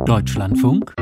Deutschlandfunk,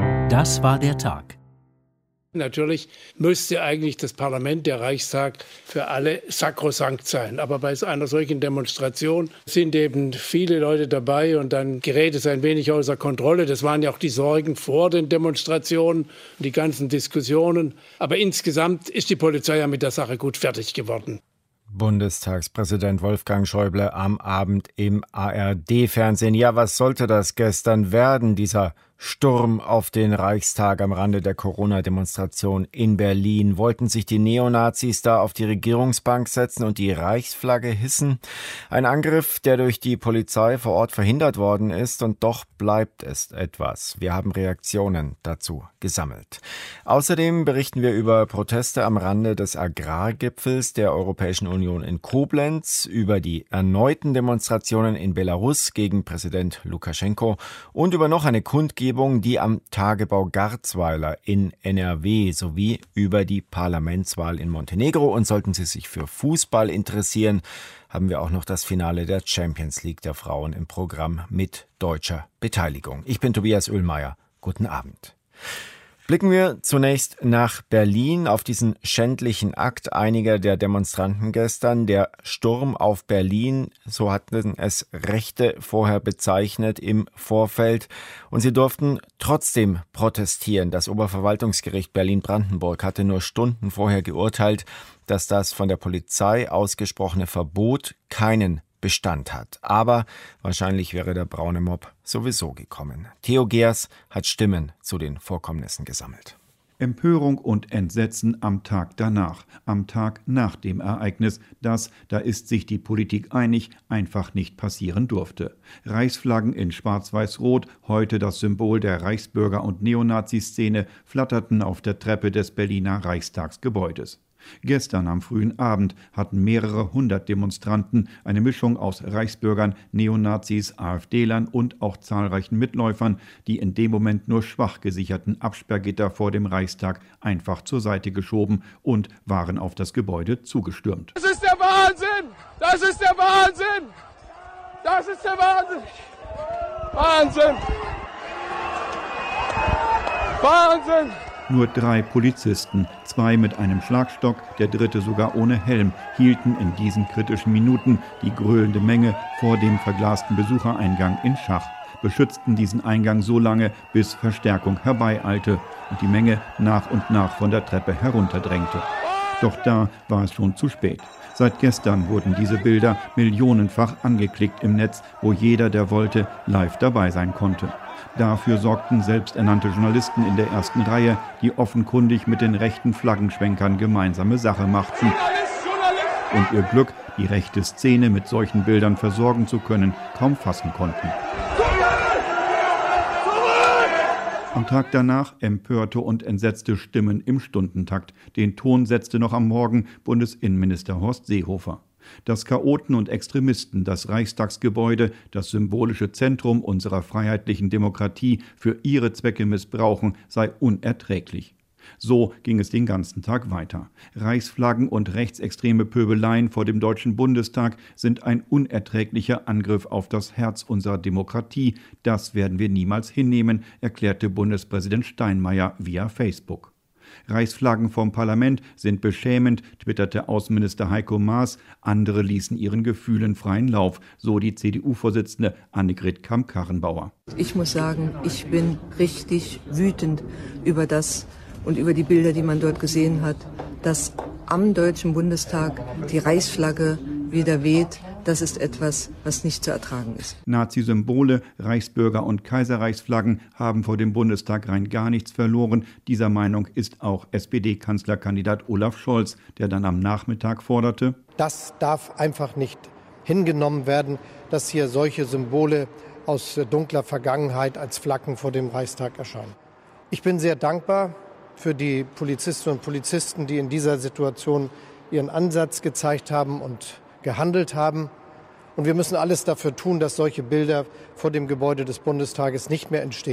das war der Tag. Natürlich müsste eigentlich das Parlament, der Reichstag, für alle sakrosankt sein. Aber bei einer solchen Demonstration sind eben viele Leute dabei und dann gerät es ein wenig außer Kontrolle. Das waren ja auch die Sorgen vor den Demonstrationen, die ganzen Diskussionen. Aber insgesamt ist die Polizei ja mit der Sache gut fertig geworden. Bundestagspräsident Wolfgang Schäuble am Abend im ARD-Fernsehen. Ja, was sollte das gestern werden, dieser Sturm auf den Reichstag am Rande der Corona-Demonstration in Berlin? Wollten sich die Neonazis da auf die Regierungsbank setzen und die Reichsflagge hissen? Ein Angriff, der durch die Polizei vor Ort verhindert worden ist, und doch bleibt es etwas. Wir haben Reaktionen dazu gesammelt. Außerdem berichten wir über Proteste am Rande des Agrargipfels der Europäischen Union in Koblenz, über die erneuten Demonstrationen in Belarus gegen Präsident Lukaschenko und über noch eine Kundgebung, die am Tagebau Garzweiler in NRW sowie über die Parlamentswahl in Montenegro. Und sollten Sie sich für Fußball interessieren, haben wir auch noch das Finale der Champions League der Frauen im Programm mit deutscher Beteiligung. Ich bin Tobias Oehlmeier. Guten Abend. Blicken wir zunächst nach Berlin auf diesen schändlichen Akt einiger der Demonstranten gestern. Der Sturm auf Berlin, so hatten es Rechte vorher bezeichnet im Vorfeld. Und sie durften trotzdem protestieren. Das Oberverwaltungsgericht Berlin-Brandenburg hatte nur Stunden vorher geurteilt, dass das von der Polizei ausgesprochene Verbot keinen Bestand hat. Aber wahrscheinlich wäre der braune Mob sowieso gekommen. Theo Geers hat Stimmen zu den Vorkommnissen gesammelt. Empörung und Entsetzen am Tag danach, am Tag nach dem Ereignis, das, da ist sich die Politik einig, einfach nicht passieren durfte. Reichsflaggen in Schwarz-Weiß-Rot, heute das Symbol der Reichsbürger- und Neonazi-Szene, flatterten auf der Treppe des Berliner Reichstagsgebäudes. Gestern am frühen Abend hatten mehrere hundert Demonstranten, eine Mischung aus Reichsbürgern, Neonazis, AfDlern und auch zahlreichen Mitläufern, die in dem Moment nur schwach gesicherten Absperrgitter vor dem Reichstag einfach zur Seite geschoben und waren auf das Gebäude zugestürmt. Das ist der Wahnsinn! Das ist der Wahnsinn! Das ist der Wahnsinn! Wahnsinn! Wahnsinn! Nur 3 Polizisten, 2 mit einem Schlagstock, der 3. sogar ohne Helm, hielten in diesen kritischen Minuten die gröhlende Menge vor dem verglasten Besuchereingang in Schach, beschützten diesen Eingang so lange, bis Verstärkung herbeieilte und die Menge nach und nach von der Treppe herunterdrängte. Doch da war es schon zu spät. Seit gestern wurden diese Bilder millionenfach angeklickt im Netz, wo jeder, der wollte, live dabei sein konnte. Dafür sorgten selbsternannte Journalisten in der ersten Reihe, die offenkundig mit den rechten Flaggenschwenkern gemeinsame Sache machten. Und ihr Glück, die rechte Szene mit solchen Bildern versorgen zu können, kaum fassen konnten. Am Tag danach empörte und entsetzte Stimmen im Stundentakt. Den Ton setzte noch am Morgen Bundesinnenminister Horst Seehofer. Dass Chaoten und Extremisten das Reichstagsgebäude, das symbolische Zentrum unserer freiheitlichen Demokratie, für ihre Zwecke missbrauchen, sei unerträglich. So ging es den ganzen Tag weiter. Reichsflaggen und rechtsextreme Pöbeleien vor dem Deutschen Bundestag sind ein unerträglicher Angriff auf das Herz unserer Demokratie. Das werden wir niemals hinnehmen, erklärte Bundespräsident Steinmeier via Facebook. Reichsflaggen vom Parlament sind beschämend, twitterte Außenminister Heiko Maas. Andere ließen ihren Gefühlen freien Lauf, so die CDU-Vorsitzende Annegret Kramp-Karrenbauer. Ich muss sagen, ich bin richtig wütend über das und über die Bilder, die man dort gesehen hat, dass am Deutschen Bundestag die Reichsflagge wieder weht. Das ist etwas, was nicht zu ertragen ist. Nazi-Symbole, Reichsbürger- und Kaiserreichsflaggen haben vor dem Bundestag rein gar nichts verloren. Dieser Meinung ist auch SPD-Kanzlerkandidat Olaf Scholz, der dann am Nachmittag forderte: Das darf einfach nicht hingenommen werden, dass hier solche Symbole aus dunkler Vergangenheit als Flaggen vor dem Reichstag erscheinen. Ich bin sehr dankbar für die Polizistinnen und Polizisten, die in dieser Situation ihren Ansatz gezeigt haben und gehandelt haben. Und wir müssen alles dafür tun, dass solche Bilder vor dem Gebäude des Bundestages nicht mehr entstehen.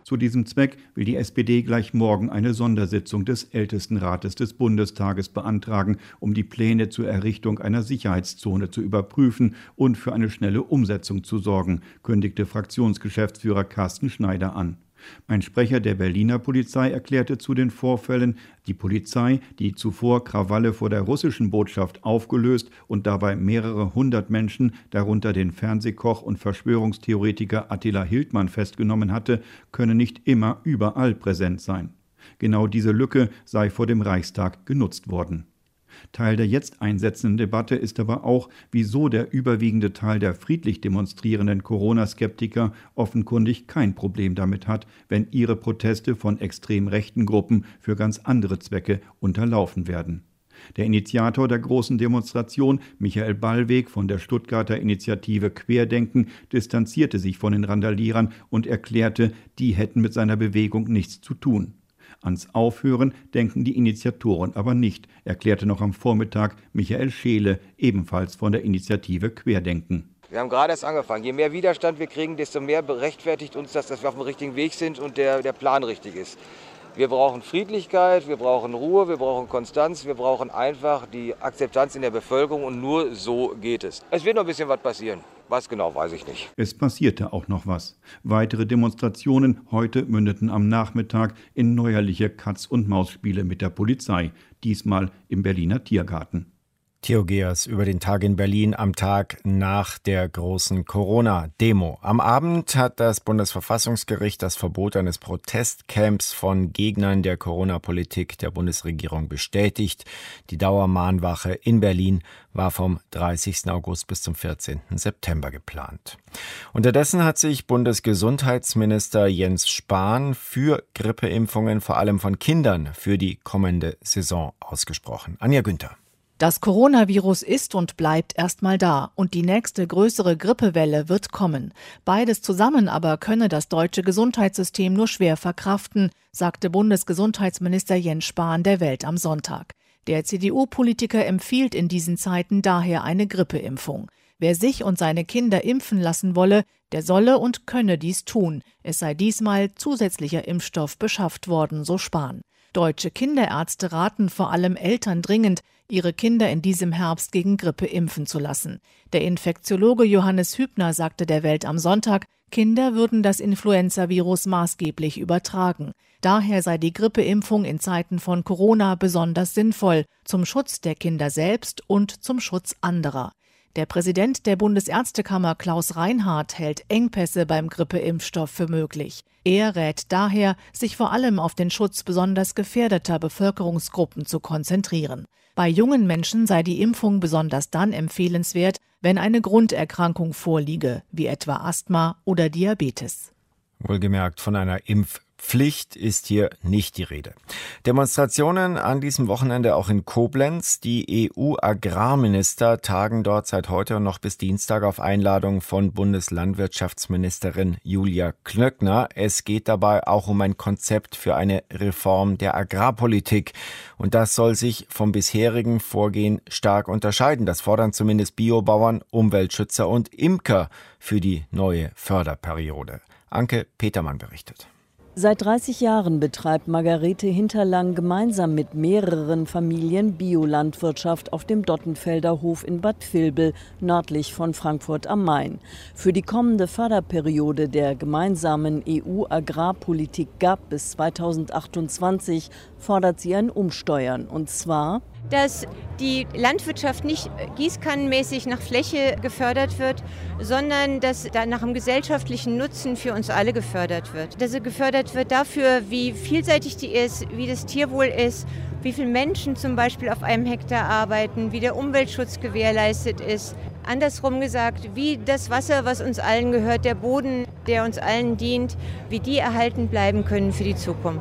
Zu diesem Zweck will die SPD gleich morgen eine Sondersitzung des Ältestenrates des Bundestages beantragen, um die Pläne zur Errichtung einer Sicherheitszone zu überprüfen und für eine schnelle Umsetzung zu sorgen, kündigte Fraktionsgeschäftsführer Carsten Schneider an. Ein Sprecher der Berliner Polizei erklärte zu den Vorfällen, die Polizei, die zuvor Krawalle vor der russischen Botschaft aufgelöst und dabei mehrere hundert Menschen, darunter den Fernsehkoch und Verschwörungstheoretiker Attila Hildmann, festgenommen hatte, könne nicht immer überall präsent sein. Genau diese Lücke sei vor dem Reichstag genutzt worden. Teil der jetzt einsetzenden Debatte ist aber auch, wieso der überwiegende Teil der friedlich demonstrierenden Corona-Skeptiker offenkundig kein Problem damit hat, wenn ihre Proteste von extrem rechten Gruppen für ganz andere Zwecke unterlaufen werden. Der Initiator der großen Demonstration, Michael Ballweg von der Stuttgarter Initiative Querdenken, distanzierte sich von den Randalierern und erklärte, die hätten mit seiner Bewegung nichts zu tun. Ans Aufhören denken die Initiatoren aber nicht, erklärte noch am Vormittag Michael Scheele, ebenfalls von der Initiative Querdenken. Wir haben gerade erst angefangen. Je mehr Widerstand wir kriegen, desto mehr berechtfertigt uns das, dass wir auf dem richtigen Weg sind und der Plan richtig ist. Wir brauchen Friedlichkeit, wir brauchen Ruhe, wir brauchen Konstanz, wir brauchen einfach die Akzeptanz in der Bevölkerung und nur so geht es. Es wird noch ein bisschen was passieren. Was genau, weiß ich nicht. Es passierte auch noch was. Weitere Demonstrationen heute mündeten am Nachmittag in neuerliche Katz-und-Maus-Spiele mit der Polizei, diesmal im Berliner Tiergarten. Theo Geers über den Tag in Berlin am Tag nach der großen Corona-Demo. Am Abend hat das Bundesverfassungsgericht das Verbot eines Protestcamps von Gegnern der Corona-Politik der Bundesregierung bestätigt. Die Dauermahnwache in Berlin war vom 30. August bis zum 14. September geplant. Unterdessen hat sich Bundesgesundheitsminister Jens Spahn für Grippeimpfungen, vor allem von Kindern, für die kommende Saison ausgesprochen. Anja Günther. Das Coronavirus ist und bleibt erstmal da und die nächste größere Grippewelle wird kommen. Beides zusammen aber könne das deutsche Gesundheitssystem nur schwer verkraften, sagte Bundesgesundheitsminister Jens Spahn der Welt am Sonntag. Der CDU-Politiker empfiehlt in diesen Zeiten daher eine Grippeimpfung. Wer sich und seine Kinder impfen lassen wolle, der solle und könne dies tun. Es sei diesmal zusätzlicher Impfstoff beschafft worden, so Spahn. Deutsche Kinderärzte raten vor allem Eltern dringend, ihre Kinder in diesem Herbst gegen Grippe impfen zu lassen. Der Infektiologe Johannes Hübner sagte der Welt am Sonntag, Kinder würden das Influenzavirus maßgeblich übertragen. Daher sei die Grippeimpfung in Zeiten von Corona besonders sinnvoll, zum Schutz der Kinder selbst und zum Schutz anderer. Der Präsident der Bundesärztekammer Klaus Reinhardt hält Engpässe beim Grippeimpfstoff für möglich. Er rät daher, sich vor allem auf den Schutz besonders gefährdeter Bevölkerungsgruppen zu konzentrieren. Bei jungen Menschen sei die Impfung besonders dann empfehlenswert, wenn eine Grunderkrankung vorliege, wie etwa Asthma oder Diabetes. Wohlgemerkt, von einer Impfpflicht ist hier nicht die Rede. Demonstrationen an diesem Wochenende auch in Koblenz. Die EU-Agrarminister tagen dort seit heute und noch bis Dienstag auf Einladung von Bundeslandwirtschaftsministerin Julia Klöckner. Es geht dabei auch um ein Konzept für eine Reform der Agrarpolitik. Und das soll sich vom bisherigen Vorgehen stark unterscheiden. Das fordern zumindest Biobauern, Umweltschützer und Imker für die neue Förderperiode. Anke Petermann berichtet. Seit 30 Jahren betreibt Margarete Hinterlang gemeinsam mit mehreren Familien Biolandwirtschaft auf dem Dottenfelder Hof in Bad Vilbel, nördlich von Frankfurt am Main. Für die kommende Förderperiode der gemeinsamen EU-Agrarpolitik GAP bis 2028 fordert sie ein Umsteuern, und zwar, dass die Landwirtschaft nicht gießkannenmäßig nach Fläche gefördert wird, sondern dass da nach dem gesellschaftlichen Nutzen für uns alle gefördert wird. Dass sie gefördert wird dafür, wie vielseitig die ist, wie das Tierwohl ist, wie viele Menschen zum Beispiel auf einem Hektar arbeiten, wie der Umweltschutz gewährleistet ist. Andersrum gesagt, wie das Wasser, was uns allen gehört, der Boden, der uns allen dient, wie die erhalten bleiben können für die Zukunft.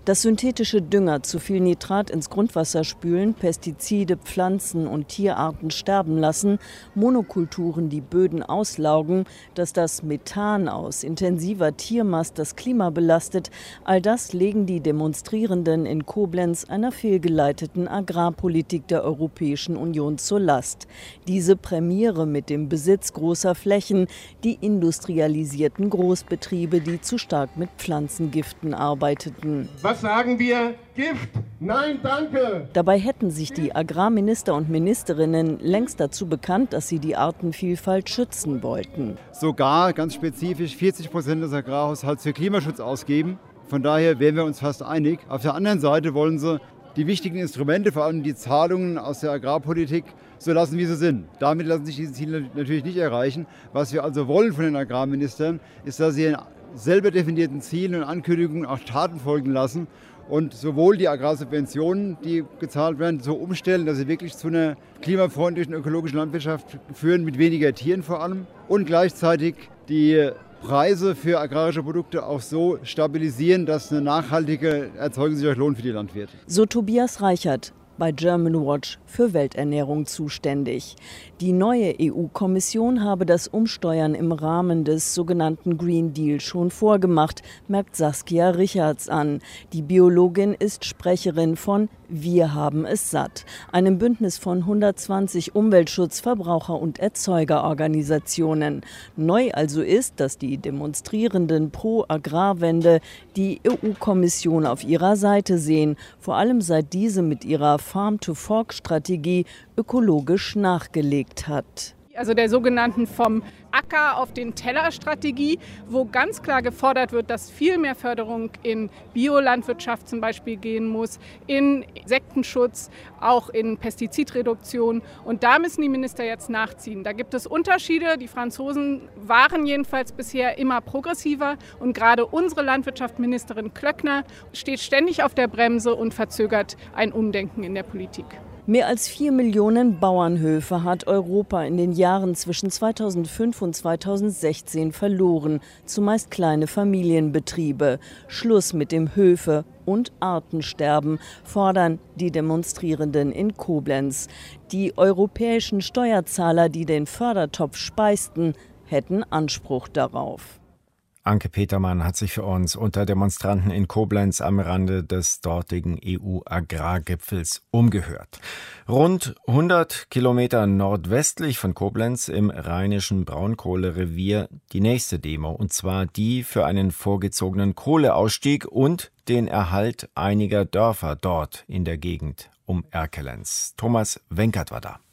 Dass synthetische Dünger zu viel Nitrat ins Grundwasser spülen, Pestizide, Pflanzen und Tierarten sterben lassen, Monokulturen die Böden auslaugen, dass das Methan aus intensiver Tiermast das Klima belastet, all das legen die Demonstrierenden in Koblenz einer fehlgeleiteten Agrarpolitik der Europäischen Union zur Last. Diese Premiere mit dem Besitz großer Flächen, die industrialisierten Großbetriebe, die zu stark mit Pflanzengiften arbeiteten. Was sagen wir? Gift? Nein, danke! Dabei hätten sich die Agrarminister und Ministerinnen längst dazu bekannt, dass sie die Artenvielfalt schützen wollten. Sogar ganz spezifisch 40% des Agrarhaushalts für Klimaschutz ausgeben. Von daher wären wir uns fast einig. Auf der anderen Seite wollen sie die wichtigen Instrumente, vor allem die Zahlungen aus der Agrarpolitik, so lassen, wie sie sind. Damit lassen sich diese Ziele natürlich nicht erreichen. Was wir also wollen von den Agrarministern, ist, dass sie selber definierten Zielen und Ankündigungen auch Taten folgen lassen und sowohl die Agrarsubventionen, die gezahlt werden, so umstellen, dass sie wirklich zu einer klimafreundlichen ökologischen Landwirtschaft führen, mit weniger Tieren vor allem, und gleichzeitig die Preise für agrarische Produkte auch so stabilisieren, dass eine nachhaltige Erzeugung sich auch lohnt für die Landwirte. So Tobias Reichert, bei German Watch für Welternährung zuständig. Die neue EU-Kommission habe das Umsteuern im Rahmen des sogenannten Green Deal schon vorgemacht, merkt Saskia Richards an. Die Biologin ist Sprecherin von Wir haben es satt, einem Bündnis von 120 Umweltschutz-, Verbraucher- und Erzeugerorganisationen. Neu also ist, dass die Demonstrierenden pro Agrarwende die EU-Kommission auf ihrer Seite sehen, vor allem seit diese mit ihrer Farm-to-Fork-Strategie ökologisch nachgelegt hat. Also der sogenannten vom Acker auf den Teller-Strategie, wo ganz klar gefordert wird, dass viel mehr Förderung in Biolandwirtschaft zum Beispiel gehen muss, in Insektenschutz, auch in Pestizidreduktion. Und da müssen die Minister jetzt nachziehen. Da gibt es Unterschiede. Die Franzosen waren jedenfalls bisher immer progressiver. Und gerade unsere Landwirtschaftsministerin Klöckner steht ständig auf der Bremse und verzögert ein Umdenken in der Politik. Mehr als 4 Millionen Bauernhöfe hat Europa in den Jahren zwischen 2005 und 2016 verloren, zumeist kleine Familienbetriebe. Schluss mit dem Höfe- und Artensterben fordern die Demonstrierenden in Koblenz. Die europäischen Steuerzahler, die den Fördertopf speisten, hätten Anspruch darauf. Anke Petermann hat sich für uns unter Demonstranten in Koblenz am Rande des dortigen EU-Agrargipfels umgehört. Rund 100 Kilometer nordwestlich von Koblenz im rheinischen Braunkohlerevier die nächste Demo, und zwar die für einen vorgezogenen Kohleausstieg und den Erhalt einiger Dörfer dort in der Gegend um Erkelenz. Thomas Wenkert war da.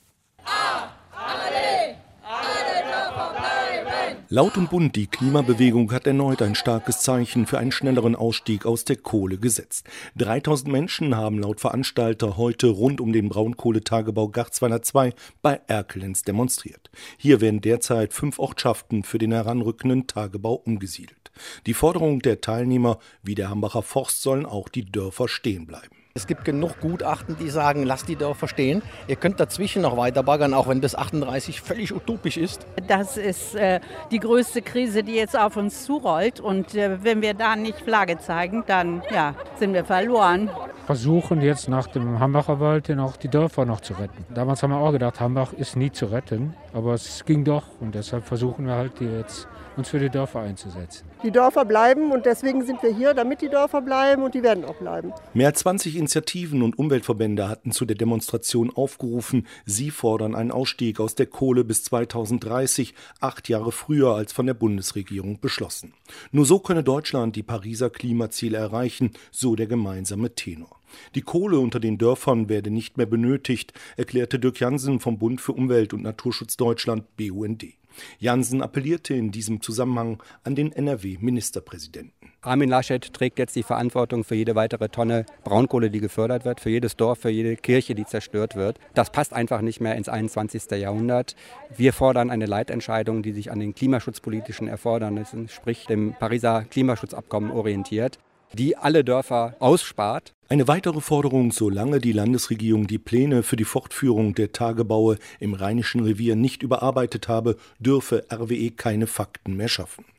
Laut und bunt, die Klimabewegung hat erneut ein starkes Zeichen für einen schnelleren Ausstieg aus der Kohle gesetzt. 3000 Menschen haben laut Veranstalter heute rund um den Braunkohletagebau Garzweiler 2 bei Erkelenz demonstriert. Hier werden derzeit 5 Ortschaften für den heranrückenden Tagebau umgesiedelt. Die Forderung der Teilnehmer wie der Hambacher Forst sollen auch die Dörfer stehen bleiben. Es gibt genug Gutachten, die sagen, lasst die Dörfer stehen. Ihr könnt dazwischen noch weiter baggern, auch wenn bis 38 völlig utopisch ist. Das ist die größte Krise, die jetzt auf uns zurollt. Und wenn wir da nicht Flagge zeigen, dann sind wir verloren. Versuchen jetzt nach dem Hambacher Wald auch die Dörfer noch zu retten. Damals haben wir auch gedacht, Hambach ist nie zu retten, aber es ging doch. Und deshalb versuchen wir halt jetzt, uns für die Dörfer einzusetzen. Die Dörfer bleiben und deswegen sind wir hier, damit die Dörfer bleiben, und die werden auch bleiben. Mehr als 20 Initiativen und Umweltverbände hatten zu der Demonstration aufgerufen. Sie fordern einen Ausstieg aus der Kohle bis 2030, 8 Jahre früher als von der Bundesregierung beschlossen. Nur so könne Deutschland die Pariser Klimaziele erreichen, so der gemeinsame Tenor. Die Kohle unter den Dörfern werde nicht mehr benötigt, erklärte Dirk Jansen vom Bund für Umwelt und Naturschutz Deutschland, BUND. Jansen appellierte in diesem Zusammenhang an den NRW-Ministerpräsidenten. Armin Laschet trägt jetzt die Verantwortung für jede weitere Tonne Braunkohle, die gefördert wird, für jedes Dorf, für jede Kirche, die zerstört wird. Das passt einfach nicht mehr ins 21. Jahrhundert. Wir fordern eine Leitentscheidung, die sich an den klimaschutzpolitischen Erfordernissen, sprich dem Pariser Klimaschutzabkommen orientiert, die alle Dörfer ausspart. Eine weitere Forderung, solange die Landesregierung die Pläne für die Fortführung der Tagebaue im Rheinischen Revier nicht überarbeitet habe, dürfe RWE keine Fakten mehr schaffen.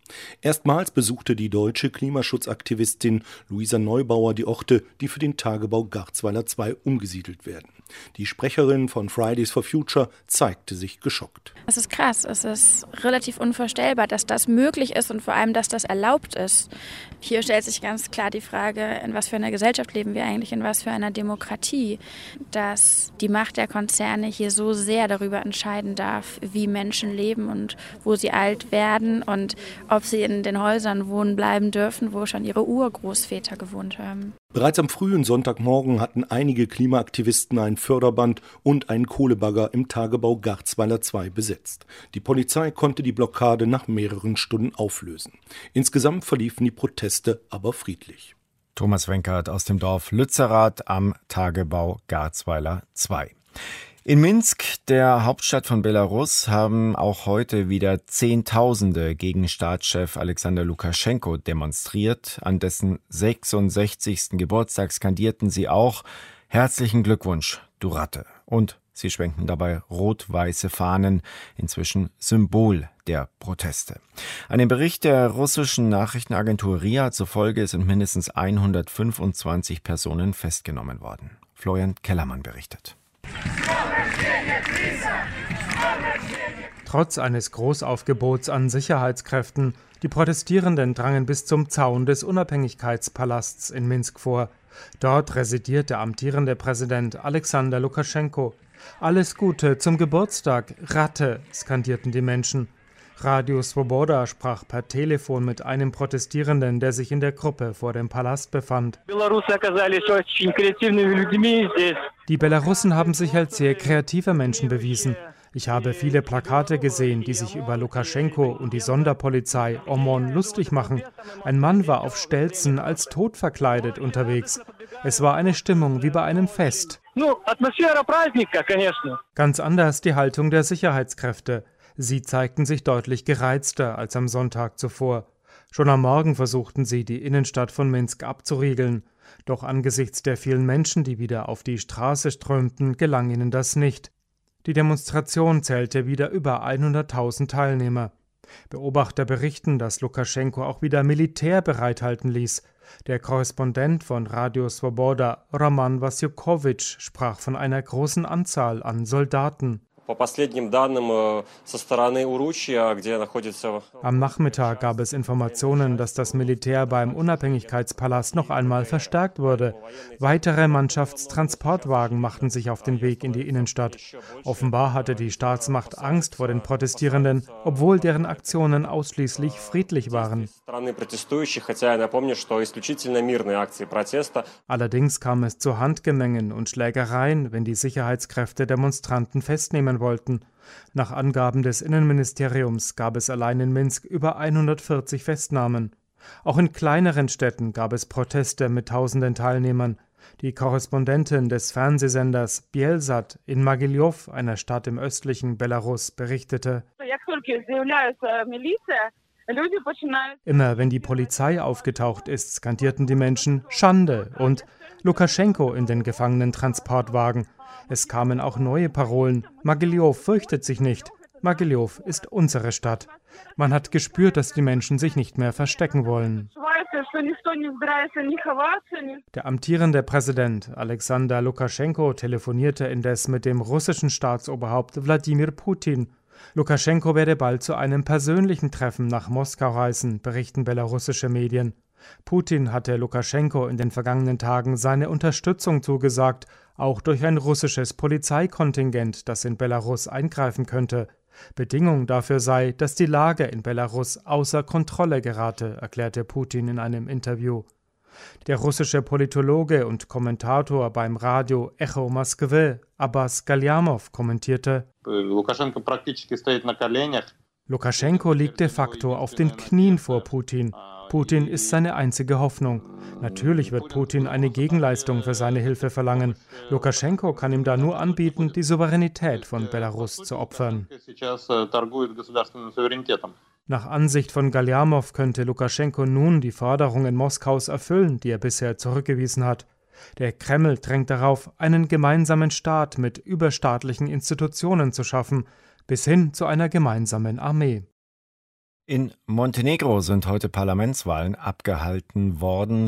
Erstmals besuchte die deutsche Klimaschutzaktivistin Luisa Neubauer die Orte, die für den Tagebau Garzweiler 2 umgesiedelt werden. Die Sprecherin von Fridays for Future zeigte sich geschockt. Es ist krass, es ist relativ unvorstellbar, dass das möglich ist und vor allem, dass das erlaubt ist. Hier stellt sich ganz klar die Frage, in was für einer Gesellschaft leben wir eigentlich, in was für einer Demokratie, dass die Macht der Konzerne hier so sehr darüber entscheiden darf, wie Menschen leben und wo sie alt werden und ob sie in den Häusern wohnen bleiben dürfen, wo schon ihre Urgroßväter gewohnt haben. Bereits am frühen Sonntagmorgen hatten einige Klimaaktivisten ein Förderband und einen Kohlebagger im Tagebau Garzweiler 2 besetzt. Die Polizei konnte die Blockade nach mehreren Stunden auflösen. Insgesamt verliefen die Proteste aber friedlich. Thomas Wenkert aus dem Dorf Lützerath am Tagebau Garzweiler 2. In Minsk, der Hauptstadt von Belarus, haben auch heute wieder Zehntausende gegen Staatschef Alexander Lukaschenko demonstriert. An dessen 66. Geburtstag skandierten sie auch: Herzlichen Glückwunsch, du Ratte. Und sie schwenkten dabei rot-weiße Fahnen, inzwischen Symbol der Proteste. Einem Bericht der russischen Nachrichtenagentur RIA zufolge sind mindestens 125 Personen festgenommen worden. Florian Kellermann berichtet. Trotz eines Großaufgebots an Sicherheitskräften, die Protestierenden drangen bis zum Zaun des Unabhängigkeitspalasts in Minsk vor. Dort residiert der amtierende Präsident Alexander Lukaschenko. Alles Gute zum Geburtstag, Ratte, skandierten die Menschen. Radio Svoboda sprach per Telefon mit einem Protestierenden, der sich in der Gruppe vor dem Palast befand. Die Belarussen haben sich als sehr kreative Menschen bewiesen. Ich habe viele Plakate gesehen, die sich über Lukaschenko und die Sonderpolizei OMON lustig machen. Ein Mann war auf Stelzen als Tod verkleidet unterwegs. Es war eine Stimmung wie bei einem Fest. Ganz anders die Haltung der Sicherheitskräfte. Sie zeigten sich deutlich gereizter als am Sonntag zuvor. Schon am Morgen versuchten sie, die Innenstadt von Minsk abzuriegeln. Doch angesichts der vielen Menschen, die wieder auf die Straße strömten, gelang ihnen das nicht. Die Demonstration zählte wieder über 100.000 Teilnehmer. Beobachter berichten, dass Lukaschenko auch wieder Militär bereithalten ließ. Der Korrespondent von Radio Svoboda, Roman Wasyukowitsch, sprach von einer großen Anzahl an Soldaten. Am Nachmittag gab es Informationen, dass das Militär beim Unabhängigkeitspalast noch einmal verstärkt wurde. Weitere Mannschaftstransportwagen machten sich auf den Weg in die Innenstadt. Offenbar hatte die Staatsmacht Angst vor den Protestierenden, obwohl deren Aktionen ausschließlich friedlich waren. Allerdings kam es zu Handgemengen und Schlägereien, wenn die Sicherheitskräfte Demonstranten festnehmen wollten. Nach Angaben des Innenministeriums gab es allein in Minsk über 140 Festnahmen. Auch in kleineren Städten gab es Proteste mit tausenden Teilnehmern. Die Korrespondentin des Fernsehsenders Bielsat in Mogiljow, einer Stadt im östlichen Belarus, berichtete: Immer wenn die Polizei aufgetaucht ist, skandierten die Menschen Schande und Lukaschenko in den Gefangenentransportwagen. Es kamen auch neue Parolen. Mogiljow fürchtet sich nicht. Mogiljow ist unsere Stadt. Man hat gespürt, dass die Menschen sich nicht mehr verstecken wollen. Der amtierende Präsident Alexander Lukaschenko telefonierte indes mit dem russischen Staatsoberhaupt Wladimir Putin. Lukaschenko werde bald zu einem persönlichen Treffen nach Moskau reisen, berichten belarussische Medien. Putin hatte Lukaschenko in den vergangenen Tagen seine Unterstützung zugesagt, auch durch ein russisches Polizeikontingent, das in Belarus eingreifen könnte. Bedingung dafür sei, dass die Lage in Belarus außer Kontrolle gerate, erklärte Putin in einem Interview. Der russische Politologe und Kommentator beim Radio Echo Moskwy, Abbas Galyamow, kommentierte: Lukaschenko liegt de facto auf den Knien vor Putin. Putin ist seine einzige Hoffnung. Natürlich wird Putin eine Gegenleistung für seine Hilfe verlangen. Lukaschenko kann ihm da nur anbieten, die Souveränität von Belarus zu opfern. Nach Ansicht von Galyamow könnte Lukaschenko nun die Forderungen Moskaus erfüllen, die er bisher zurückgewiesen hat. Der Kreml drängt darauf, einen gemeinsamen Staat mit überstaatlichen Institutionen zu schaffen, bis hin zu einer gemeinsamen Armee. In Montenegro sind heute Parlamentswahlen abgehalten worden.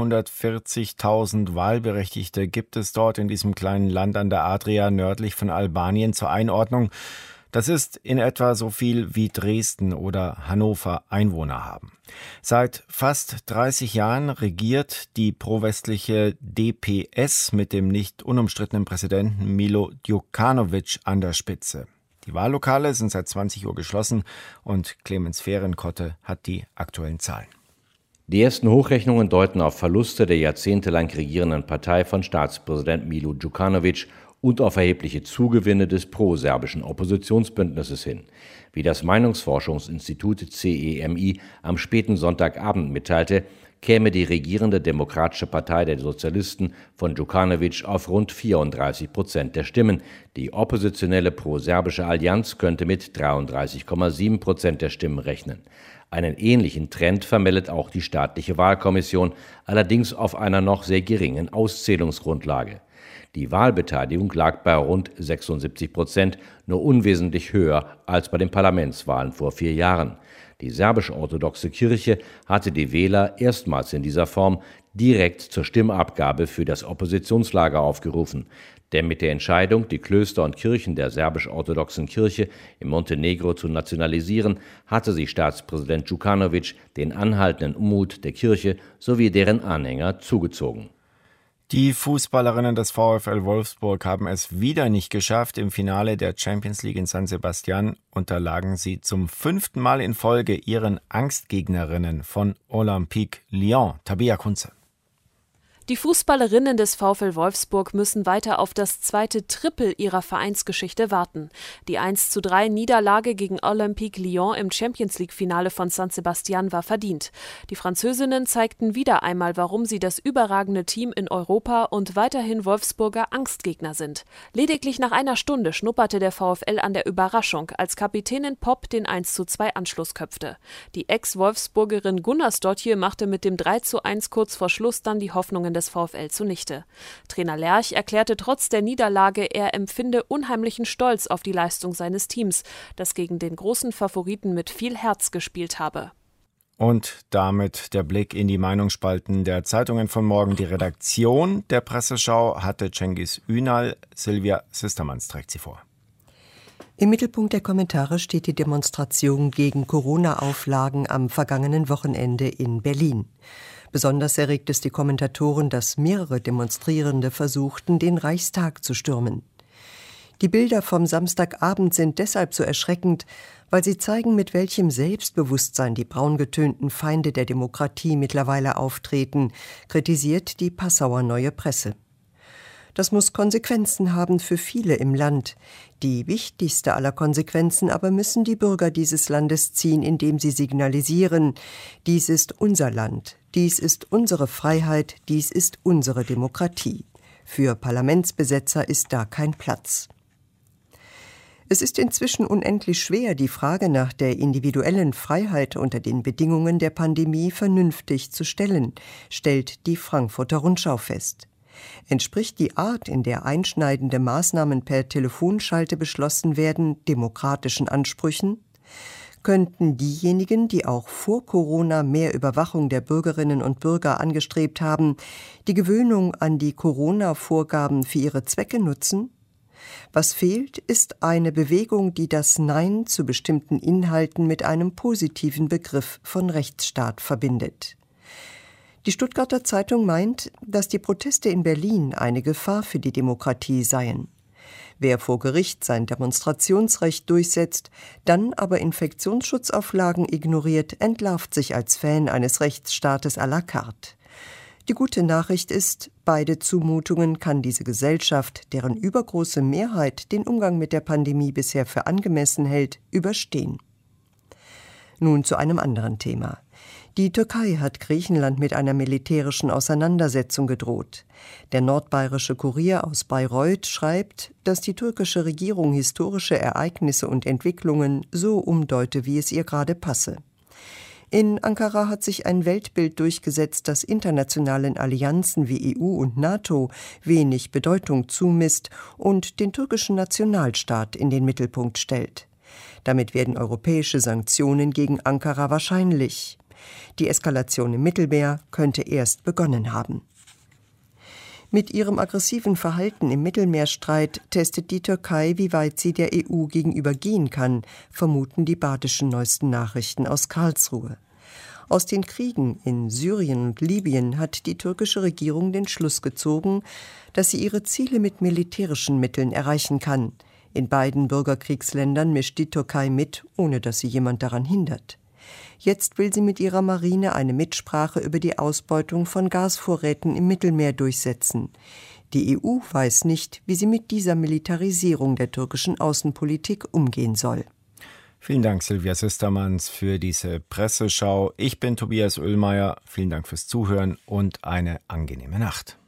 540.000 Wahlberechtigte gibt es dort in diesem kleinen Land an der Adria nördlich von Albanien. Zur Einordnung: Das ist in etwa so viel wie Dresden oder Hannover Einwohner haben. Seit fast 30 Jahren regiert die prowestliche DPS mit dem nicht unumstrittenen Präsidenten Milo Djukanovic an der Spitze. Die Wahllokale sind seit 20 Uhr geschlossen und Clemens Fehrenkotte hat die aktuellen Zahlen. Die ersten Hochrechnungen deuten auf Verluste der jahrzehntelang regierenden Partei von Staatspräsident Milo Djukanovic und auf erhebliche Zugewinne des pro-serbischen Oppositionsbündnisses hin. Wie das Meinungsforschungsinstitut CEMI am späten Sonntagabend mitteilte, käme die regierende Demokratische Partei der Sozialisten von Djukanovic auf rund 34% der Stimmen. Die oppositionelle pro-serbische Allianz könnte mit 33,7% der Stimmen rechnen. Einen ähnlichen Trend vermeldet auch die staatliche Wahlkommission, allerdings auf einer noch sehr geringen Auszählungsgrundlage. Die Wahlbeteiligung lag bei rund 76%, nur unwesentlich höher als bei den Parlamentswahlen vor 4 Jahren. Die serbisch-orthodoxe Kirche hatte die Wähler erstmals in dieser Form direkt zur Stimmabgabe für das Oppositionslager aufgerufen. Denn mit der Entscheidung, die Klöster und Kirchen der serbisch-orthodoxen Kirche in Montenegro zu nationalisieren, hatte sich Staatspräsident Djukanovic den anhaltenden Unmut der Kirche sowie deren Anhänger zugezogen. Die Fußballerinnen des VfL Wolfsburg haben es wieder nicht geschafft. Im Finale der Champions League in San Sebastian unterlagen sie zum 5. Mal in Folge ihren Angstgegnerinnen von Olympique Lyon. Tabea Kunze. Die Fußballerinnen des VfL Wolfsburg müssen weiter auf das zweite Triple ihrer Vereinsgeschichte warten. Die 1:3 Niederlage gegen Olympique Lyon im Champions-League-Finale von San Sebastian war verdient. Die Französinnen zeigten wieder einmal, warum sie das überragende Team in Europa und weiterhin Wolfsburger Angstgegner sind. Lediglich nach einer Stunde schnupperte der VfL an der Überraschung, als Kapitänin Popp den 1:2 Anschluss köpfte. Die Ex-Wolfsburgerin Gunnarsdottir machte mit dem 3:1 kurz vor Schluss dann die Hoffnungen des VfL zunichte. Trainer Lerch erklärte trotz der Niederlage, er empfinde unheimlichen Stolz auf die Leistung seines Teams, das gegen den großen Favoriten mit viel Herz gespielt habe. Und damit der Blick in die Meinungsspalten der Zeitungen von morgen. Die Redaktion der Presseschau hatte Cengiz Ünal. Silvia Sistermanns trägt sie vor. Im Mittelpunkt der Kommentare steht die Demonstration gegen Corona-Auflagen am vergangenen Wochenende in Berlin. Besonders erregt es die Kommentatoren, dass mehrere Demonstrierende versuchten, den Reichstag zu stürmen. Die Bilder vom Samstagabend sind deshalb so erschreckend, weil sie zeigen, mit welchem Selbstbewusstsein die braungetönten Feinde der Demokratie mittlerweile auftreten, kritisiert die Passauer Neue Presse. Das muss Konsequenzen haben für viele im Land. Die wichtigste aller Konsequenzen aber müssen die Bürger dieses Landes ziehen, indem sie signalisieren: Dies ist unser Land, dies ist unsere Freiheit, dies ist unsere Demokratie. Für Parlamentsbesetzer ist da kein Platz. Es ist inzwischen unendlich schwer, die Frage nach der individuellen Freiheit unter den Bedingungen der Pandemie vernünftig zu stellen, stellt die Frankfurter Rundschau fest. Entspricht die Art, in der einschneidende Maßnahmen per Telefonschalte beschlossen werden, demokratischen Ansprüchen? Könnten diejenigen, die auch vor Corona mehr Überwachung der Bürgerinnen und Bürger angestrebt haben, die Gewöhnung an die Corona-Vorgaben für ihre Zwecke nutzen? Was fehlt, ist eine Bewegung, die das Nein zu bestimmten Inhalten mit einem positiven Begriff von Rechtsstaat verbindet. Die Stuttgarter Zeitung meint, dass die Proteste in Berlin eine Gefahr für die Demokratie seien. Wer vor Gericht sein Demonstrationsrecht durchsetzt, dann aber Infektionsschutzauflagen ignoriert, entlarvt sich als Fan eines Rechtsstaates à la carte. Die gute Nachricht ist, beide Zumutungen kann diese Gesellschaft, deren übergroße Mehrheit den Umgang mit der Pandemie bisher für angemessen hält, überstehen. Nun zu einem anderen Thema. Die Türkei hat Griechenland mit einer militärischen Auseinandersetzung gedroht. Der nordbayerische Kurier aus Bayreuth schreibt, dass die türkische Regierung historische Ereignisse und Entwicklungen so umdeute, wie es ihr gerade passe. In Ankara hat sich ein Weltbild durchgesetzt, das internationalen Allianzen wie EU und NATO wenig Bedeutung zumisst und den türkischen Nationalstaat in den Mittelpunkt stellt. Damit werden europäische Sanktionen gegen Ankara wahrscheinlich. Die Eskalation im Mittelmeer könnte erst begonnen haben. Mit ihrem aggressiven Verhalten im Mittelmeerstreit testet die Türkei, wie weit sie der EU gegenüber gehen kann, vermuten die badischen neuesten Nachrichten aus Karlsruhe. Aus den Kriegen in Syrien und Libyen hat die türkische Regierung den Schluss gezogen, dass sie ihre Ziele mit militärischen Mitteln erreichen kann. In beiden Bürgerkriegsländern mischt die Türkei mit, ohne dass sie jemand daran hindert. Jetzt will sie mit ihrer Marine eine Mitsprache über die Ausbeutung von Gasvorräten im Mittelmeer durchsetzen. Die EU weiß nicht, wie sie mit dieser Militarisierung der türkischen Außenpolitik umgehen soll. Vielen Dank, Silvia Sistermanns, für diese Presseschau. Ich bin Tobias Oehlmeier. Vielen Dank fürs Zuhören und eine angenehme Nacht.